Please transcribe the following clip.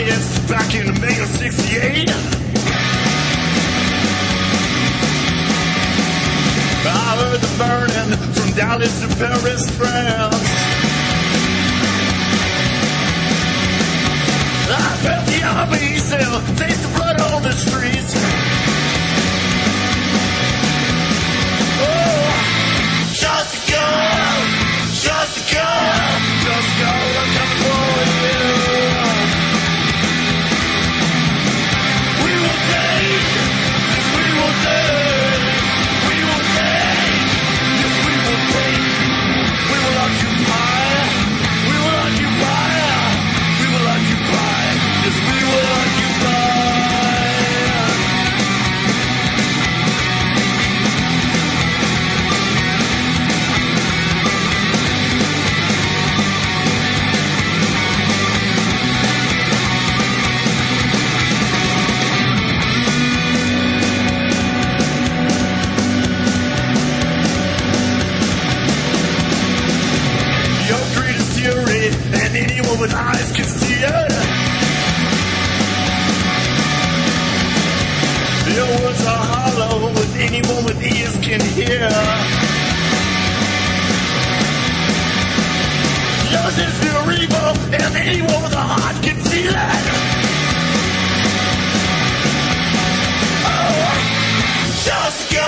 riots back in May of '68. I heard the burning from Dallas to Paris, France. I felt the army cell, taste the blood on the streets. Oh, just a girl, just a girl, just a girl, I'm coming for you. We will take, we will take, we will take, yes we will take, we will occupy, we will occupy, we will occupy, yes we will occupy. And anyone with eyes can see it. Your words are hollow, and anyone with ears can hear. Yours is pure evil, and anyone with a heart can see that. Oh, just go.